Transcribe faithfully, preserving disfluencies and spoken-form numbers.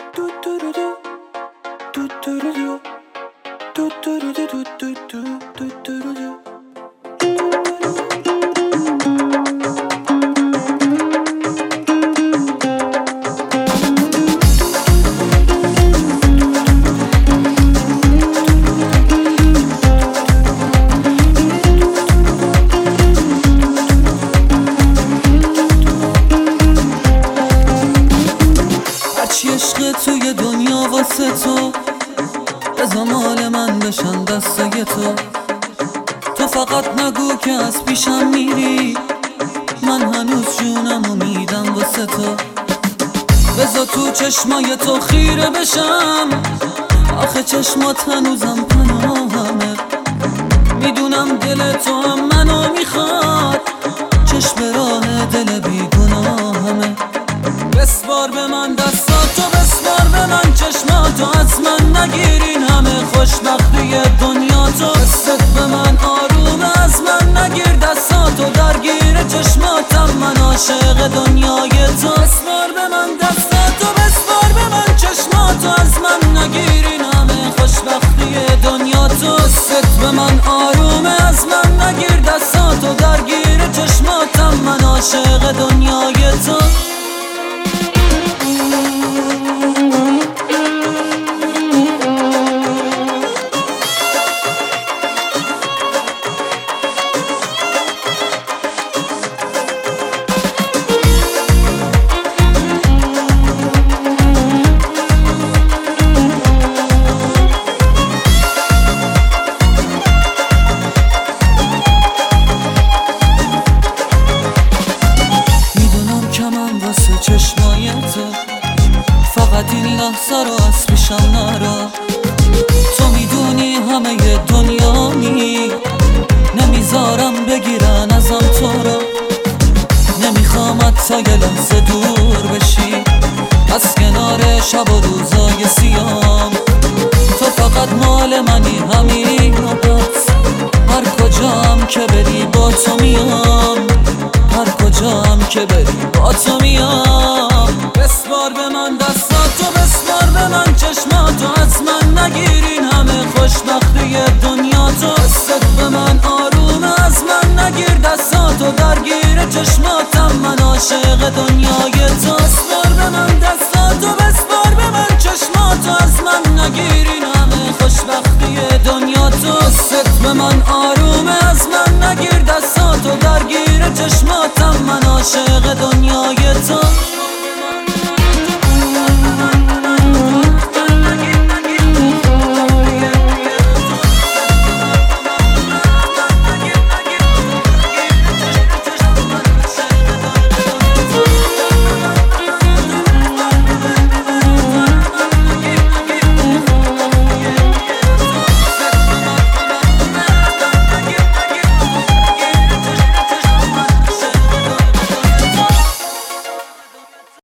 هرچی عشق توی دنیا واسه تو بذار مال من بشن دستای تو. تو فقط نگو که از پیشم میری، من هنوز جونمو میدم واسه تو. بذار تو چشمای تو خیره بشم، آخه چشمات هنوزم پناهمه. میدونم دل تو هم منو میخواد، چشم راه دل بیگناهمه. بسپار به من دستاتو، بسپار به من چشماتو، از من نگیر این همه خوشبختی دنیاتو. دستت به من آرومه، از من نگیر دستاتو، درگیر چشماتم من عاشق دنیای تو. بسپار به من دستاتو، بسپار به من چشماتو، از من نگیر این همه خوشبختی دنیاتو. دستت به من آرومه، از من نگیر دستاتو، درگیر چشماتم من عاشق دنیای تو. چشمای تو فقط این لحظه رو از پیشم نرا. تو میدونی همه دنیایی، نمیذارم بگیرن ازم تو رو. نمیخوام تا یه لحظه دور بشی از کنار شب و روزای سیام. تو فقط مال منی همین رو بس، هر کجام که بری با تو میام، هر کجام که بری با تو میام. بسپار به من دستاتو، بسپار به من چشماتو، از من نگیر این همه خوشبختی دنیاتو. دستت به من آرومه، از من نگیر دستاتو، درگیر چشماتم من عاشق دنیای تو. بسپار به من دستاتو، بسپار به من چشماتو، از من نگیر این همه خوشبختی دنیاتو. دستت به من آرومه، از من نگیر دستاتو، درگیر چشماتم من عاشق دنیای